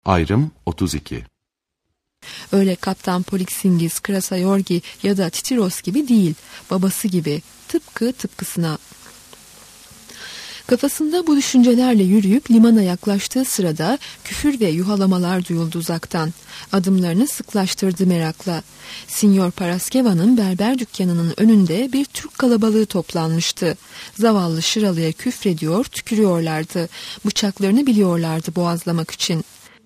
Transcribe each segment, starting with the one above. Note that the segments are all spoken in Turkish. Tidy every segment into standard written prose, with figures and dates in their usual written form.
Ayrım 32. Öyle Kaptan Polixingis, Krasayorgi ya da Titiros gibi değil, babası gibi, tıpkısına. Kafasında bu düşüncelerle yürüyüp limana yaklaştığı sırada küfür ve yuhalamalar duyuldu uzaktan. Adımlarını sıklaştırdı merakla. Sinyor Paraskeva'nın berber dükkanının önünde bir Türk kalabalığı toplanmıştı. Zavallı Şıralı'ya küfrediyor, tükürüyorlardı. Bıçaklarını biliyorlardı boğazlamak için.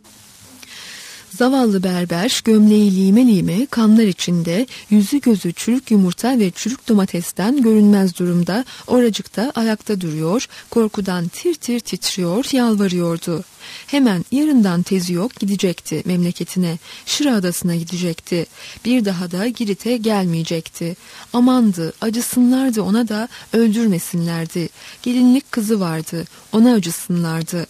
Zavallı berber gömleği lime lime kanlar içinde, yüzü gözü çürük yumurta ve çürük domatesten görünmez durumda oracıkta ayakta duruyor, korkudan tir tir titriyor, yalvarıyordu. Hemen yarından tezi yok gidecekti memleketine, Şıra adasına gidecekti. Bir daha da Girit'e gelmeyecekti. Amandı, acısınlardı ona da öldürmesinlerdi. Gelinlik kızı vardı, ona acısınlardı.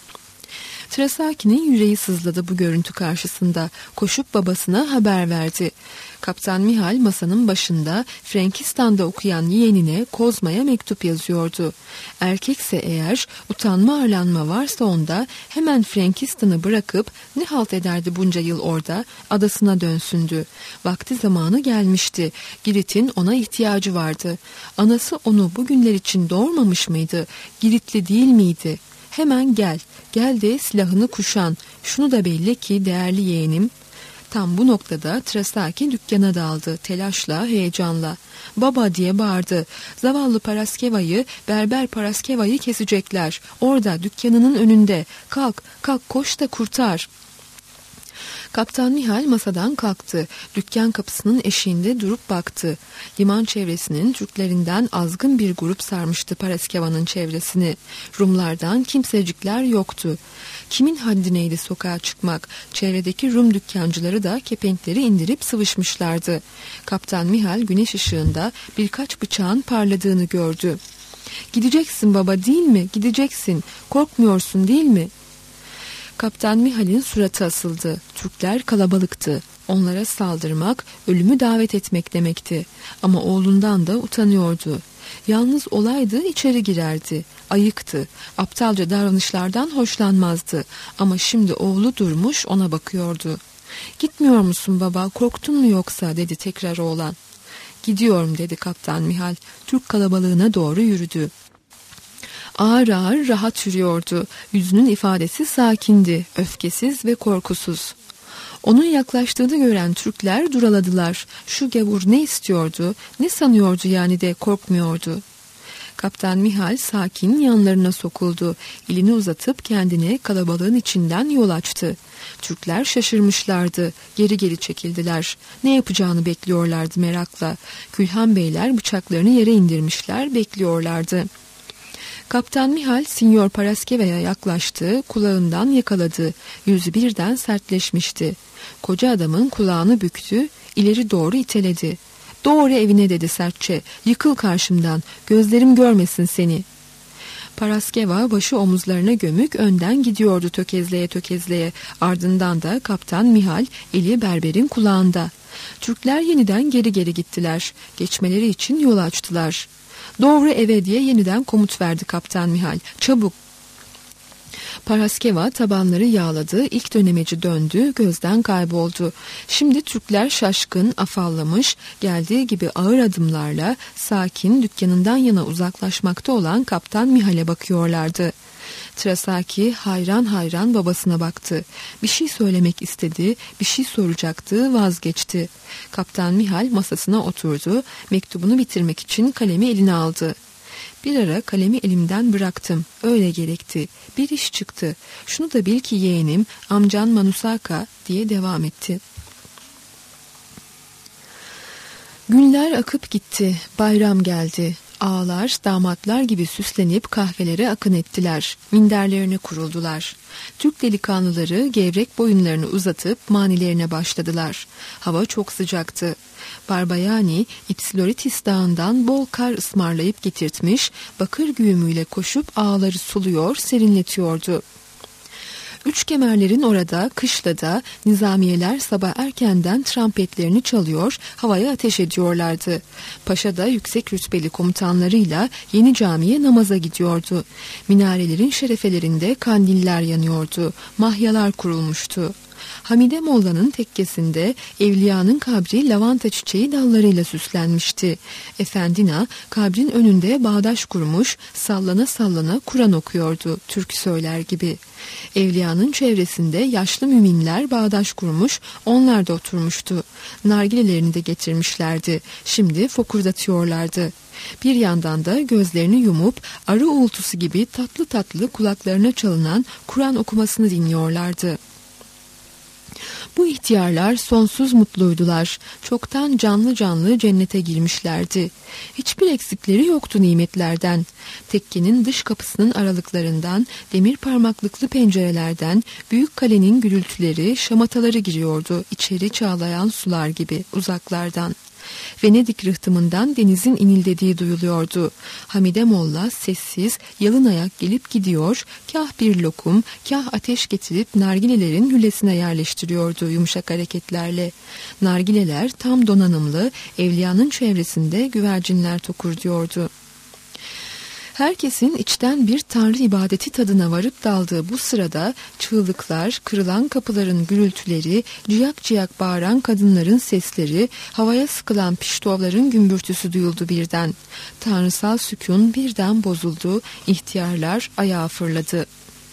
Trasaki'nin yüreği sızladı bu görüntü karşısında. Koşup babasına haber verdi. Kaptan Mihal masanın başında Frankistan'da okuyan yeğenine Kozma'ya mektup yazıyordu. Erkekse eğer utanma arlanma varsa onda hemen Frankistan'ı bırakıp ne halt ederdi bunca yıl orada, adasına dönsündü. Vakti zamanı gelmişti. Girit'in ona ihtiyacı vardı. Anası onu bugünler için doğurmamış mıydı? Giritli değil miydi? Hemen gel, gel de silahını kuşan, şunu da belli ki değerli yeğenim. Tam bu noktada Trasaki dükkana daldı, telaşla, heyecanla. Baba diye bağırdı. Zavallı Paraskeva'yı, berber Paraskeva'yı kesecekler. Orada, dükkanının önünde. Kalk, kalk koş da kurtar. Kaptan Mihal masadan kalktı. Dükkan kapısının eşiğinde durup baktı. Liman çevresinin Türklerinden azgın bir grup sarmıştı Paraskeva'nın çevresini. Rumlardan kimsecikler yoktu. Kimin haddineydi sokağa çıkmak? Çevredeki Rum dükkancıları da kepenkleri indirip sıvışmışlardı. Kaptan Mihal güneş ışığında birkaç bıçağın parladığını gördü. Gideceksin baba değil mi? Gideceksin. Korkmuyorsun değil mi? Kaptan Mihal'in suratı asıldı. Türkler kalabalıktı. Onlara saldırmak, ölümü davet etmek demekti. Ama oğlundan da utanıyordu. Yalnız olaydı içeri girerdi. Ayıktı. Aptalca davranışlardan hoşlanmazdı. Ama şimdi oğlu durmuş ona bakıyordu. Gitmiyor musun baba, korktun mu yoksa dedi tekrar oğlan. Gidiyorum dedi Kaptan Mihal. Türk kalabalığına doğru yürüdü. Ağır ağır rahat yürüyordu. Yüzünün ifadesi sakindi, öfkesiz ve korkusuz. Onun yaklaştığını gören Türkler duraladılar. Şu gavur ne istiyordu, ne sanıyordu yani de korkmuyordu. Kaptan Mihal sakin yanlarına sokuldu. Elini uzatıp kendine kalabalığın içinden yol açtı. Türkler şaşırmışlardı. Geri geri çekildiler. Ne yapacağını bekliyorlardı merakla. Külhan beyler bıçaklarını yere indirmişler, bekliyorlardı. Kaptan Mihal Sinyor Paraskeva'ya yaklaştı, kulağından yakaladı. Yüzü birden sertleşmişti. Koca adamın kulağını büktü, ileri doğru iteledi. Doğru evine dedi sertçe. Yıkıl karşımdan, gözlerim görmesin seni. Paraskeva başı omuzlarına gömük önden gidiyordu tökezleye tökezleye. Ardından da Kaptan Mihal eli berberin kulağında. Türkler yeniden geri geri gittiler. Geçmeleri için yol açtılar. Doğru eve diye yeniden komut verdi Kaptan Mihal. Çabuk. Paraskeva tabanları yağladı, ilk dönemeci döndü, gözden kayboldu. Şimdi Türkler şaşkın, afallamış, geldiği gibi ağır adımlarla sakin dükkanından yana uzaklaşmakta olan Kaptan Mihal'e bakıyorlardı. Trasaki hayran hayran babasına baktı. Bir şey söylemek istedi, bir şey soracaktı, vazgeçti. Kaptan Mihal masasına oturdu, mektubunu bitirmek için kalemi eline aldı. Bir ara kalemi elimden bıraktım, öyle gerekti. Bir iş çıktı. Şunu da bil ki yeğenim, amcan Manusaka diye devam etti. Günler akıp gitti, bayram geldi. Ağalar, damatlar gibi süslenip kahvelere akın ettiler. Minderlerine kuruldular. Türk delikanlıları gevrek boyunlarını uzatıp manilerine başladılar. Hava çok sıcaktı. Barbayani, İpsiloritis dağından bol kar ısmarlayıp getirtmiş, bakır güğümüyle koşup ağaları suluyor, serinletiyordu. Üç kemerlerin orada, kışlada nizamiyeler sabah erkenden trampetlerini çalıyor, havaya ateş ediyorlardı. Paşa da yüksek rütbeli komutanlarıyla Yeni Cami'ye namaza gidiyordu. Minarelerin şerefelerinde kandiller yanıyordu, mahyalar kurulmuştu. Hamide Molla'nın tekkesinde evliyanın kabri lavanta çiçeği dallarıyla süslenmişti. Efendina kabrin önünde bağdaş kurmuş, sallana sallana Kur'an okuyordu, türkü söyler gibi. Evliyanın çevresinde yaşlı müminler bağdaş kurmuş, onlar da oturmuştu. Nargilelerini de getirmişlerdi. Şimdi fokurdatıyorlardı. Bir yandan da gözlerini yumup arı uğultusu gibi tatlı tatlı kulaklarına çalınan Kur'an okumasını dinliyorlardı. Bu ihtiyarlar sonsuz mutluydular. Çoktan canlı canlı cennete girmişlerdi. Hiçbir eksikleri yoktu nimetlerden. Tekkenin dış kapısının aralıklarından, demir parmaklıklı pencerelerden, büyük kalenin gürültüleri, şamataları giriyordu içeri çağlayan sular gibi uzaklardan. Venedik rıhtımından denizin inildediği duyuluyordu. Hamide Molla sessiz, yalın ayak gelip gidiyor, kah bir lokum, kah ateş getirip nargilelerin lülesine yerleştiriyordu yumuşak hareketlerle. Nargileler tam donanımlı, evliyanın çevresinde güvercinler tokurduyordu. Herkesin içten bir tanrı ibadeti tadına varıp daldığı bu sırada çığlıklar, kırılan kapıların gürültüleri, ciyak ciyak bağıran kadınların sesleri, havaya sıkılan piştovların gümbürtüsü duyuldu birden. Tanrısal sükun birden bozuldu, ihtiyarlar ayağa fırladı.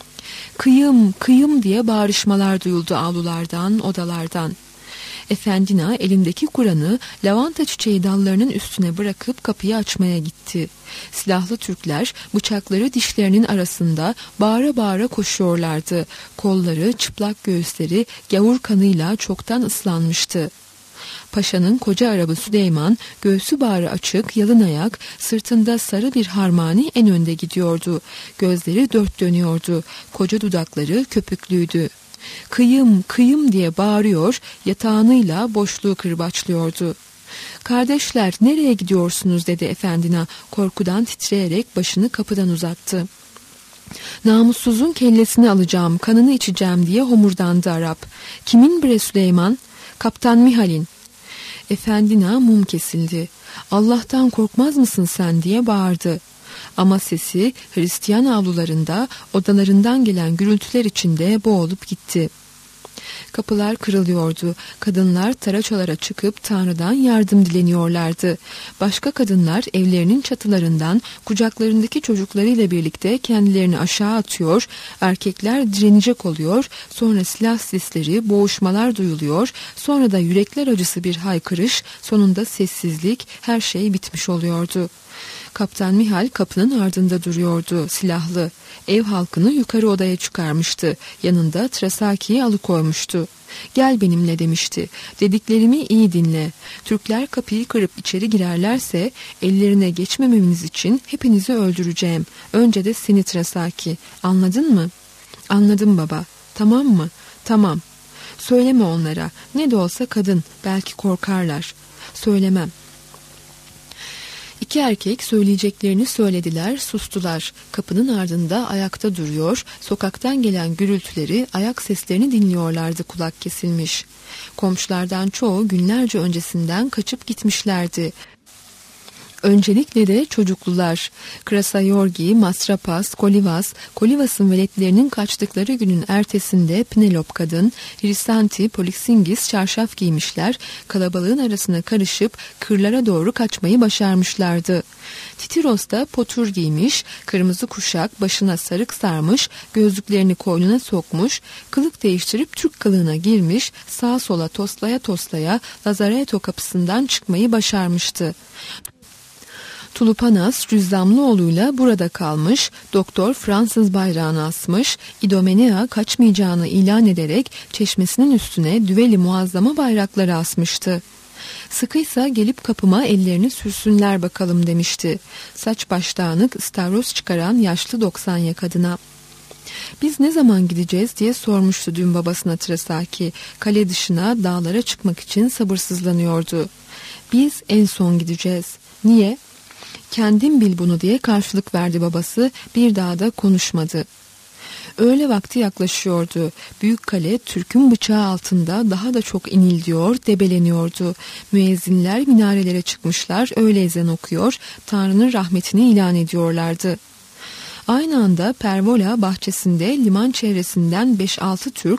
Kıyım, kıyım diye bağırışmalar duyuldu avlulardan, odalardan. Efendina elindeki Kur'an'ı lavanta çiçeği dallarının üstüne bırakıp kapıyı açmaya gitti. Silahlı Türkler bıçakları dişlerinin arasında bağıra bağıra koşuyorlardı. Kolları, çıplak göğüsleri gavur kanıyla çoktan ıslanmıştı. Paşa'nın koca arabı Süleyman, göğsü bağrı açık, yalın ayak, sırtında sarı bir harmani en önde gidiyordu. Gözleri dört dönüyordu, koca dudakları köpüklüydü. Kıyım, kıyım diye bağırıyor, yatağınıyla boşluğu kırbaçlıyordu. Kardeşler nereye gidiyorsunuz dedi Efendina, korkudan titreyerek başını kapıdan uzattı. Namussuzun kellesini alacağım, kanını içeceğim diye homurdandı Arap. Kimin bre Süleyman? Kaptan Mihal'in. Efendina mum kesildi. Allah'tan korkmaz mısın sen diye bağırdı. Ama sesi Hristiyan avlularında, odalarından gelen gürültüler içinde boğulup gitti. Kapılar kırılıyordu. Kadınlar taraçalara çıkıp Tanrı'dan yardım dileniyorlardı. Başka kadınlar evlerinin çatılarından kucaklarındaki çocuklarıyla birlikte kendilerini aşağı atıyor, erkekler direnecek oluyor, sonra silah sesleri, boğuşmalar duyuluyor, sonra da yürekler acısı bir haykırış, sonunda sessizlik, her şey bitmiş oluyordu. Kaptan Mihal kapının ardında duruyordu, silahlı. Ev halkını yukarı odaya çıkarmıştı. Yanında Trasaki'yi alıkoymuştu. Gel benimle demişti. Dediklerimi iyi dinle. Türkler kapıyı kırıp içeri girerlerse ellerine geçmememiz için hepinizi öldüreceğim. Önce de seni Trasaki. Anladın mı? Anladım baba. Tamam mı? Tamam. Söyleme onlara. Ne de olsa kadın. Belki korkarlar. Söylemem. İki erkek söyleyeceklerini söylediler, sustular. Kapının ardında ayakta duruyor, sokaktan gelen gürültüleri, ayak seslerini dinliyorlardı kulak kesilmiş. Komşulardan çoğu günlerce öncesinden kaçıp gitmişlerdi. Öncelikle de çocuklular. Krasayorgi, Masrapas, Kolivas'ın veletlerinin kaçtıkları günün ertesinde Penelop kadın, Hrisanti, Polixingis çarşaf giymişler, kalabalığın arasına karışıp kırlara doğru kaçmayı başarmışlardı. Titiros da potur giymiş, kırmızı kuşak, başına sarık sarmış, gözlüklerini koynuna sokmuş, kılık değiştirip Türk kılığına girmiş, sağa sola toslaya toslaya Lazareto kapısından çıkmayı başarmıştı. Tulupanas Cüzzamlıoğlu'yla burada kalmış, doktor Fransız bayrağını asmış, İdomenea kaçmayacağını ilan ederek çeşmesinin üstüne düveli muazzama bayrakları asmıştı. Sıkıysa gelip kapıma ellerini sürsünler bakalım demişti. Saç baş dağınık istavroz çıkaran yaşlı 90'ya kadına. Biz ne zaman gideceğiz diye sormuştu dün babasına Trasaki. Kale dışına dağlara çıkmak için sabırsızlanıyordu. Biz en son gideceğiz. Niye? Kendin bil bunu diye karşılık verdi babası, bir daha da konuşmadı. Öğle vakti yaklaşıyordu. Büyük kale Türk'ün bıçağı altında daha da çok inildiyor, debeleniyordu. Müezzinler minarelere çıkmışlar, öğle ezan okuyor, Tanrı'nın rahmetini ilan ediyorlardı. Aynı anda Pervola bahçesinde liman çevresinden 5-6 Türk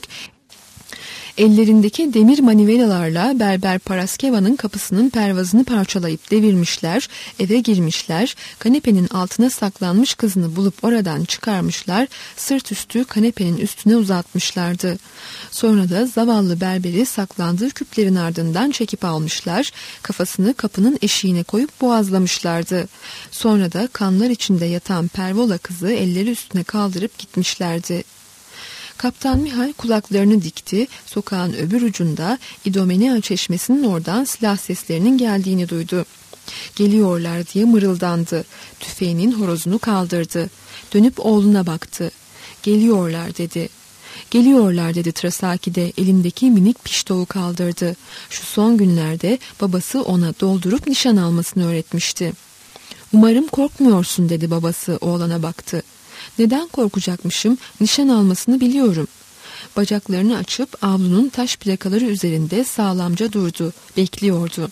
ellerindeki demir manivelalarla Berber Paraskeva'nın kapısının pervazını parçalayıp devirmişler, eve girmişler, kanepenin altına saklanmış kızını bulup oradan çıkarmışlar, sırt üstü kanepenin üstüne uzatmışlardı. Sonra da zavallı berberi saklandığı küplerin ardından çekip almışlar, kafasını kapının eşiğine koyup boğazlamışlardı. Sonra da kanlar içinde yatan Pervola kızı elleri üstüne kaldırıp gitmişlerdi. Kaptan Mihal kulaklarını dikti, sokağın öbür ucunda İdomenea çeşmesinin oradan silah seslerinin geldiğini duydu. Geliyorlar diye mırıldandı. Tüfeğinin horozunu kaldırdı. Dönüp oğluna baktı. Geliyorlar dedi. Geliyorlar dedi Trasaki'de elindeki minik piştoğu kaldırdı. Şu son günlerde babası ona doldurup nişan almasını öğretmişti. Umarım korkmuyorsun dedi babası oğlana baktı. Neden korkacakmışım? Nişan almasını biliyorum. Bacaklarını açıp avlunun taş plakaları üzerinde sağlamca durdu. Bekliyordu.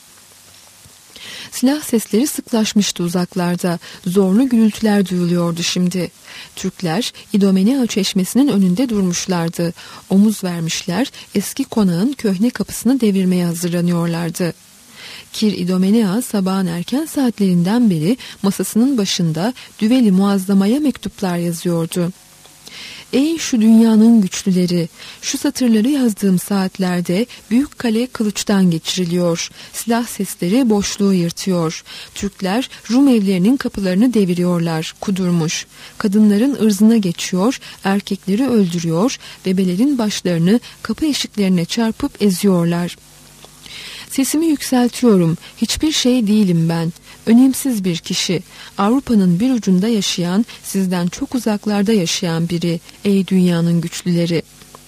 Silah sesleri sıklaşmıştı uzaklarda. Zorlu gürültüler duyuluyordu şimdi. Türkler İdomenea çeşmesinin önünde durmuşlardı. Omuz vermişler, eski konağın köhne kapısını devirmeye hazırlanıyorlardı. Kir İdomenea sabahın erken saatlerinden beri masasının başında düveli muazzamaya mektuplar yazıyordu. Ey şu dünyanın güçlüleri, şu satırları yazdığım saatlerde büyük kale kılıçtan geçiriliyor. Silah sesleri boşluğu yırtıyor. Türkler Rum evlerinin kapılarını deviriyorlar, kudurmuş. Kadınların ırzına geçiyor, erkekleri öldürüyor, bebelerin başlarını kapı eşiklerine çarpıp eziyorlar. Sesimi yükseltiyorum. Hiçbir şey değilim ben. Önemsiz bir kişi. Avrupa'nın bir ucunda yaşayan, sizden çok uzaklarda yaşayan biri. Ey dünyanın güçlüleri.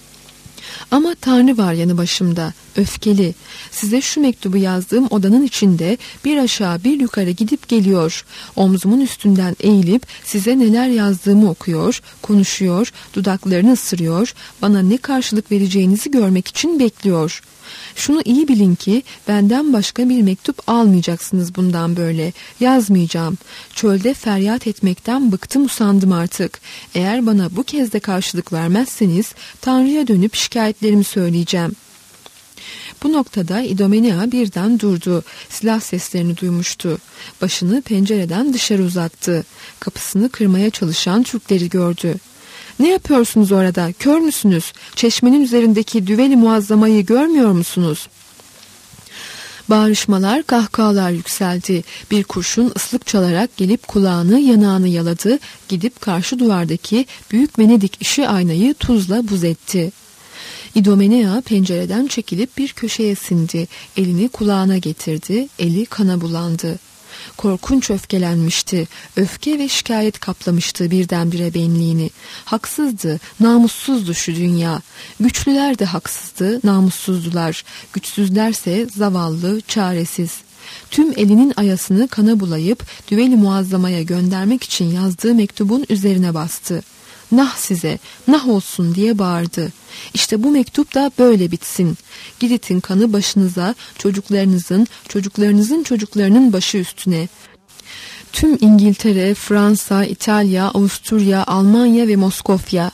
Ama Tanrı var yanı başımda. Öfkeli. Size şu mektubu yazdığım odanın içinde bir aşağı bir yukarı gidip geliyor. Omzumun üstünden eğilip size neler yazdığımı okuyor, konuşuyor, dudaklarını ısırıyor, bana ne karşılık vereceğinizi görmek için bekliyor. Şunu iyi bilin ki benden başka bir mektup almayacaksınız bundan böyle. Yazmayacağım. Çölde feryat etmekten bıktım usandım artık. Eğer bana bu kez de karşılık vermezseniz Tanrı'ya dönüp şikayetlerimi söyleyeceğim. Bu noktada İdomenea birden durdu. Silah seslerini duymuştu. Başını pencereden dışarı uzattı. Kapısını kırmaya çalışan Türkleri gördü. Ne yapıyorsunuz orada? Kör müsünüz? Çeşmenin üzerindeki düveli muazzamayı görmüyor musunuz? Bağırışmalar, kahkahalar yükseldi. Bir kurşun ıslık çalarak gelip kulağını, yanağını yaladı. Gidip karşı duvardaki büyük Venedik işi aynayı tuzla buz etti. İdomenea pencereden çekilip bir köşeye sindi. Elini kulağına getirdi. Eli kana bulandı. Korkunç öfkelenmişti. Öfke ve şikayet kaplamıştı birdenbire benliğini. Haksızdı, namussuzdu şu dünya. Güçlüler de haksızdı, namussuzdular. Güçsüzlerse zavallı, çaresiz. Tüm elinin ayasını kana bulayıp düveli muazzamaya göndermek için yazdığı mektubun üzerine bastı. Nah size, nah olsun diye bağırdı. İşte bu mektup da böyle bitsin. Girit'in kanı başınıza, çocuklarınızın çocuklarının başı üstüne. Tüm İngiltere, Fransa, İtalya, Avusturya, Almanya ve Moskova.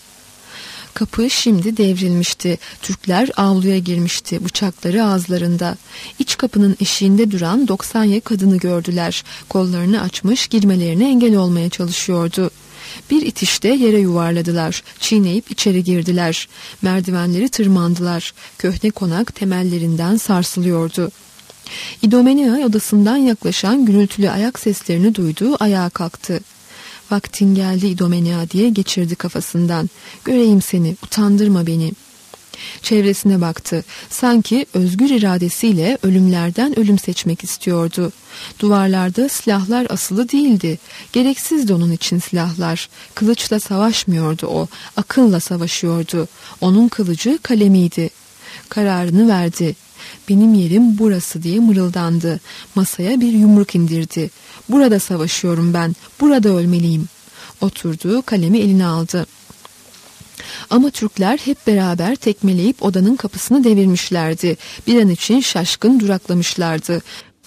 Kapı şimdi devrilmişti. Türkler avluya girmişti, bıçakları ağızlarında. İç kapının eşiğinde duran 90 kadını gördüler. Kollarını açmış, girmelerine engel olmaya çalışıyordu. Bir itişte yere yuvarladılar. Çiğneyip içeri girdiler. Merdivenleri tırmandılar. Köhne konak temellerinden sarsılıyordu. İdomenea odasından yaklaşan gürültülü ayak seslerini duydu, ayağa kalktı. Vaktin geldi İdomenea diye geçirdi kafasından. Göreyim seni, utandırma beni. Çevresine baktı. Sanki özgür iradesiyle ölümlerden ölüm seçmek istiyordu. Duvarlarda silahlar asılı değildi. Gereksizdi onun için silahlar. Kılıçla savaşmıyordu o. Akılla savaşıyordu. Onun kılıcı kalemiydi. Kararını verdi. Benim yerim burası diye mırıldandı. Masaya bir yumruk indirdi. Burada savaşıyorum ben. Burada ölmeliyim. Oturdu, kalemi eline aldı. Ama Türkler hep beraber tekmeleyip odanın kapısını devirmişlerdi. Bir an için şaşkın duraklamışlardı.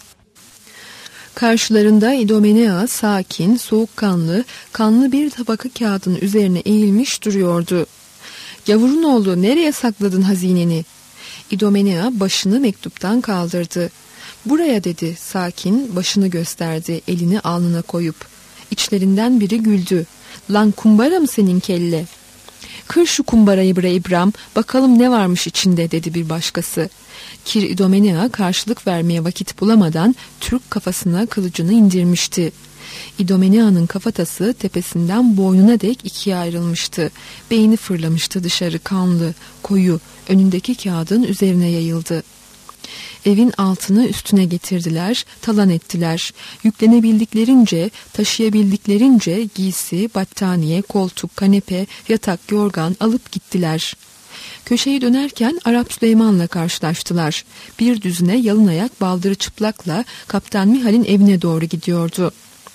Karşılarında İdomenea sakin, soğukkanlı, kanlı bir tabaka kağıdın üzerine eğilmiş duruyordu. "Gavurun oğlu, nereye sakladın hazineni?" İdomenea başını mektuptan kaldırdı. "Buraya," dedi, sakin, başını gösterdi, elini alnına koyup. İçlerinden biri güldü. "Lan kumbara mı senin kelle?" "Kır şu kumbarayı bre İbrahim, bakalım ne varmış içinde," dedi bir başkası. Kir İdomenea karşılık vermeye vakit bulamadan Türk kafasına kılıcını indirmişti. İdomenea'nın kafatası tepesinden boynuna dek ikiye ayrılmıştı. Beyni fırlamıştı dışarı, kanlı, koyu, önündeki kağıdın üzerine yayıldı. Evin altını üstüne getirdiler, talan ettiler. Yüklenebildiklerince, taşıyabildiklerince giysi, battaniye, koltuk, kanepe, yatak, yorgan alıp gittiler. Köşeyi dönerken Arap Süleyman'la karşılaştılar. Bir düzine yalın ayak, baldırı çıplakla Kaptan Mihal'in evine doğru gidiyordu.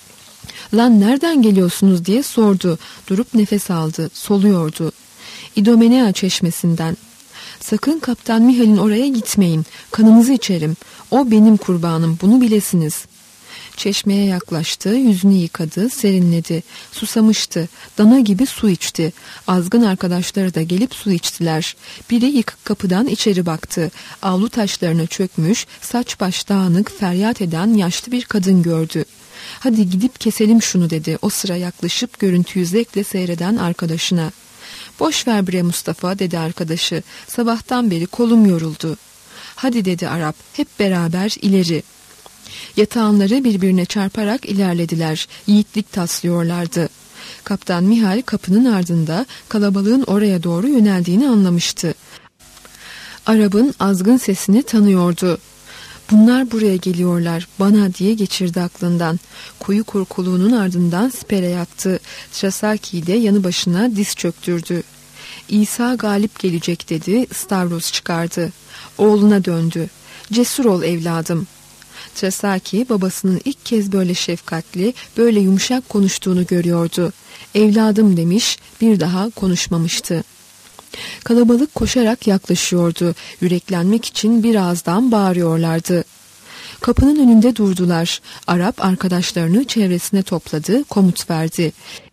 "Lan nereden geliyorsunuz?" diye sordu. Durup nefes aldı, soluyordu. "İdomenea çeşmesinden." "Sakın Kaptan Mihal'in oraya gitmeyin. Kanınızı içerim. O benim kurbanım, bunu bilesiniz." Çeşmeye yaklaştı, yüzünü yıkadı, serinledi. Susamıştı, dana gibi su içti. Azgın arkadaşları da gelip su içtiler. Biri yıkık kapıdan içeri baktı. Avlu taşlarına çökmüş, saç baş dağınık, feryat eden yaşlı bir kadın gördü. "Hadi gidip keselim şunu," dedi. O sıra yaklaşıp görüntüyü zevkle seyreden arkadaşına. "Boş ver bre Mustafa," dedi arkadaşı. "Sabahtan beri kolum yoruldu." "Hadi," dedi Arap, "hep beraber ileri." Yatağanları birbirine çarparak ilerlediler. Yiğitlik taslıyorlardı. Kaptan Mihal kapının ardında kalabalığın oraya doğru yöneldiğini anlamıştı. Arap'ın azgın sesini tanıyordu. "Bunlar buraya geliyorlar, bana," diye geçirdi aklından. Koyu korkuluğunun ardından sipere yattı. Trasaki'yi de yanı başına diz çöktürdü. "İsa galip gelecek," dedi, ıstavroz çıkardı. Oğluna döndü. "Cesur ol evladım." Trasaki babasının ilk kez böyle şefkatli, böyle yumuşak konuştuğunu görüyordu. "Evladım," demiş, bir daha konuşmamıştı. Kalabalık koşarak yaklaşıyordu. Yüreklenmek için bir ağızdan bağırıyorlardı. Kapının önünde durdular. Arap arkadaşlarını çevresine topladı, komut verdi.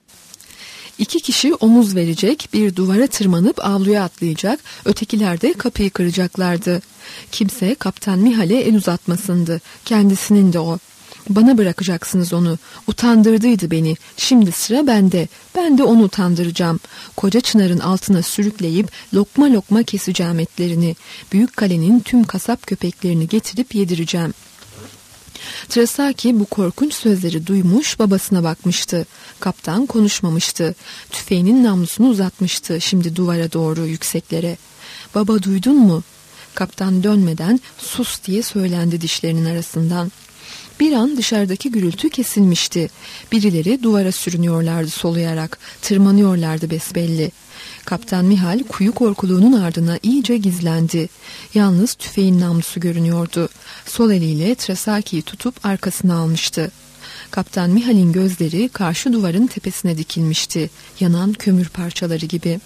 2 kişi omuz verecek, bir duvara tırmanıp avluya atlayacak, ötekiler de kapıyı kıracaklardı. Kimse Kaptan Mihal'e el uzatmasındı, kendisinin de o. "Bana bırakacaksınız onu, utandırdıydı beni, şimdi sıra bende, ben de onu utandıracağım. Koca çınarın altına sürükleyip lokma lokma keseceğim etlerini, büyük kalenin tüm kasap köpeklerini getirip yedireceğim." Trasaki bu korkunç sözleri duymuş, babasına bakmıştı. Kaptan konuşmamıştı. Tüfeğinin namlusunu uzatmıştı şimdi duvara doğru, yükseklere. "Baba, duydun mu?" Kaptan dönmeden "Sus," diye söylendi dişlerinin arasından. Bir an dışarıdaki gürültü kesilmişti. Birileri duvara sürünüyorlardı soluyarak, tırmanıyorlardı besbelli. Kaptan Mihal kuyu korkuluğunun ardına iyice gizlendi. Yalnız tüfeğin namlusu görünüyordu. Sol eliyle Trasaki'yi tutup arkasına almıştı. Kaptan Mihal'in gözleri karşı duvarın tepesine dikilmişti, yanan kömür parçaları gibi.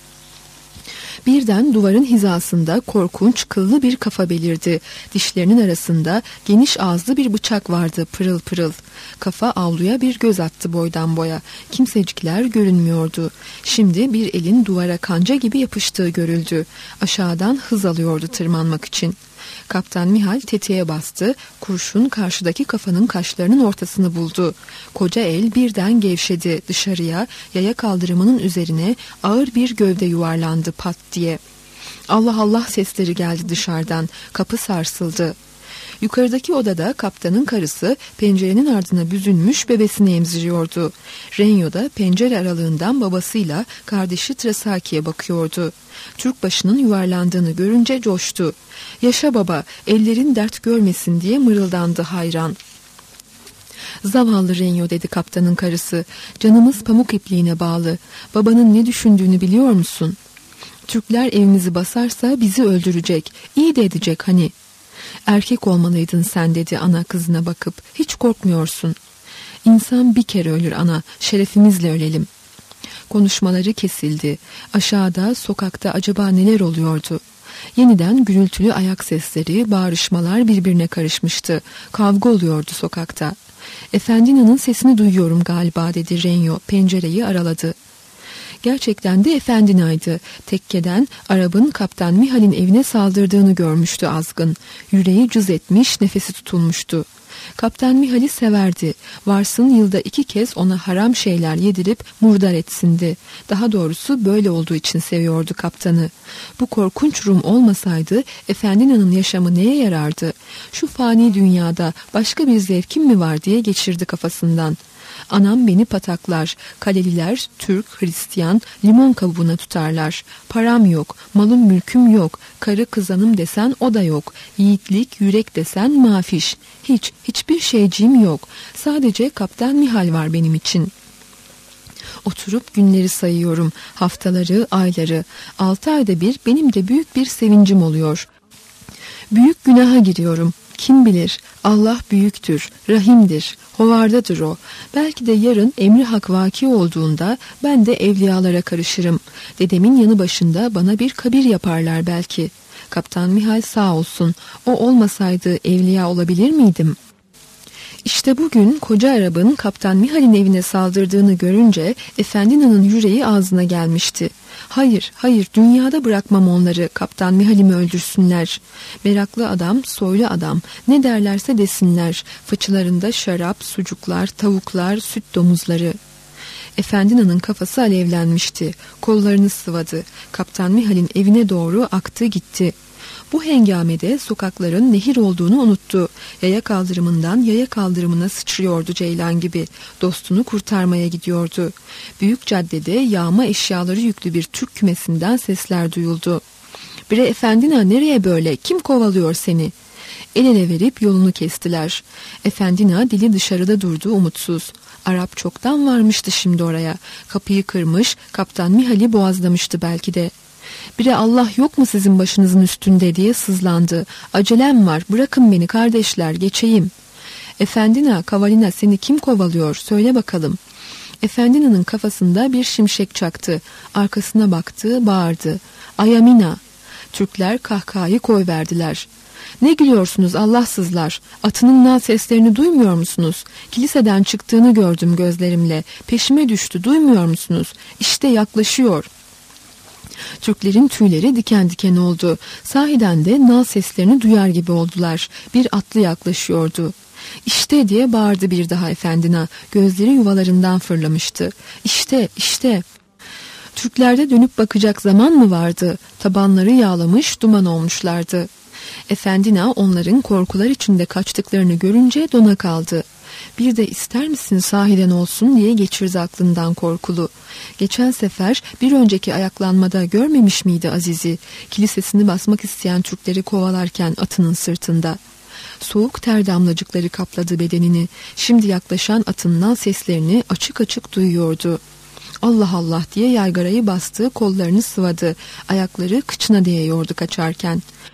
Birden duvarın hizasında korkunç kıllı bir kafa belirdi. Dişlerinin arasında geniş ağızlı bir bıçak vardı, pırıl pırıl. Kafa avluya bir göz attı boydan boya. Kimsecikler görünmüyordu. Şimdi bir elin duvara kanca gibi yapıştığı görüldü. Aşağıdan hız alıyordu tırmanmak için. Kaptan Mihal tetiğe bastı. Kurşun karşıdaki kafanın kaşlarının ortasını buldu. Koca el birden gevşedi dışarıya, yaya kaldırımının üzerine ağır bir gövde yuvarlandı pat diye. Allah Allah sesleri geldi dışarıdan. Kapı sarsıldı. Yukarıdaki odada kaptanın karısı pencerenin ardına büzülmüş bebesini emziriyordu. Renyo da pencere aralığından babasıyla kardeşi Trasaki'ye bakıyordu. Türk başının yuvarlandığını görünce coştu. "Yaşa baba, ellerin dert görmesin," diye mırıldandı hayran. "Zavallı Renyo," dedi kaptanın karısı. "Canımız pamuk ipliğine bağlı. Babanın ne düşündüğünü biliyor musun? Türkler evimizi basarsa bizi öldürecek. İyi de edecek hani." "Erkek olmalıydın sen," dedi ana kızına bakıp. "Hiç korkmuyorsun." "İnsan bir kere ölür ana, şerefimizle ölelim." Konuşmaları kesildi. Aşağıda, sokakta acaba neler oluyordu? Yeniden gürültülü ayak sesleri, bağırışmalar birbirine karışmıştı. Kavga oluyordu sokakta. Efendina'nın sesini duyuyorum galiba dedi Renyo. Pencereyi araladı. Gerçekten de Efendina'ydı. Tekkeden Arap'ın Kaptan Mihal'in evine saldırdığını görmüştü azgın. Yüreği cız etmiş, nefesi tutulmuştu. Kaptan Mihal'i severdi. Varsın yılda 2 kez ona haram şeyler yedirip murdar etsindi. Daha doğrusu böyle olduğu için seviyordu kaptanı. Bu korkunç Rum olmasaydı Efendina'nın yaşamı neye yarardı? Şu fani dünyada başka bir zevkim mi var diye geçirdi kafasından. Anam beni pataklar, kaleliler, Türk, Hristiyan, limon kabuğuna tutarlar. Param yok, malım mülküm yok, karı kızanım desen o da yok. Yiğitlik, yürek desen mafiş. Hiçbir şeyciğim yok. Sadece Kaptan Mihal var benim için. Oturup günleri sayıyorum, haftaları, ayları. 6 ayda bir benim de büyük bir sevincim oluyor. Büyük günaha giriyorum. Kim bilir, Allah büyüktür, rahimdir, hovardadır o. Belki de yarın emri hak vaki olduğunda ben de evliyalara karışırım. Dedemin yanı başında bana bir kabir yaparlar belki. Kaptan Mihal sağ olsun, o olmasaydı evliya olabilir miydim? İşte bugün koca Arap'ın Kaptan Mihal'in evine saldırdığını görünce Efendina'nın yüreği ağzına gelmişti. Hayır, dünyada bırakmam onları, Kaptan Mihal'imi öldürsünler. Meraklı adam, soylu adam, ne derlerse desinler. Fıçılarında şarap, sucuklar, tavuklar, süt domuzları. Efendina'nın kafası alevlenmişti. Kollarını sıvadı. Kaptan Mihal'in evine doğru aktı gitti. Bu hengamede sokakların nehir olduğunu unuttu. Yaya kaldırımından yaya kaldırımına sıçrıyordu ceylan gibi. Dostunu kurtarmaya gidiyordu. Büyük caddede yağma eşyaları yüklü bir Türk kümesinden sesler duyuldu. "Bre Efendina, nereye böyle? Kim kovalıyor seni?" El ele verip yolunu kestiler. Efendina dili dışarıda durdu, umutsuz. Arap çoktan varmıştı şimdi oraya. Kapıyı kırmış, Kaptan Mihal'i boğazlamıştı belki de. "Bire Allah yok mu sizin başınızın üstünde?" diye sızlandı. "Acelem var, bırakın beni kardeşler, geçeyim." "Efendina, Kavalina, seni kim kovalıyor? Söyle bakalım." Efendina'nın kafasında bir şimşek çaktı. Arkasına baktı, bağırdı. "Ayamina!" Türkler kahkahayı koyverdiler. "Ne gülüyorsunuz Allahsızlar? Atının nal seslerini duymuyor musunuz? Kiliseden çıktığını gördüm gözlerimle. Peşime düştü, duymuyor musunuz? İşte yaklaşıyor." Türklerin tüyleri diken diken oldu. Sahiden de nal seslerini duyar gibi oldular. Bir atlı yaklaşıyordu. "İşte!" diye bağırdı bir daha Efendina. Gözleri yuvalarından fırlamıştı. İşte! Türklerde dönüp bakacak zaman mı vardı? Tabanları yağlamış, duman olmuşlardı. Efendina onların korkular içinde kaçtıklarını görünce dona kaldı. Bir de ister misin sahiden olsun diye geçirdi aklından korkulu. Geçen sefer bir önceki ayaklanmada görmemiş miydi Aziz'i? Kilisesini basmak isteyen Türkleri kovalarken atının sırtında. Soğuk ter damlacıkları kapladı bedenini. Şimdi yaklaşan atın nal seslerini açık açık duyuyordu. Allah Allah diye yaygarayı bastı, kollarını sıvadı. Ayakları kıçına değiyordu kaçarken.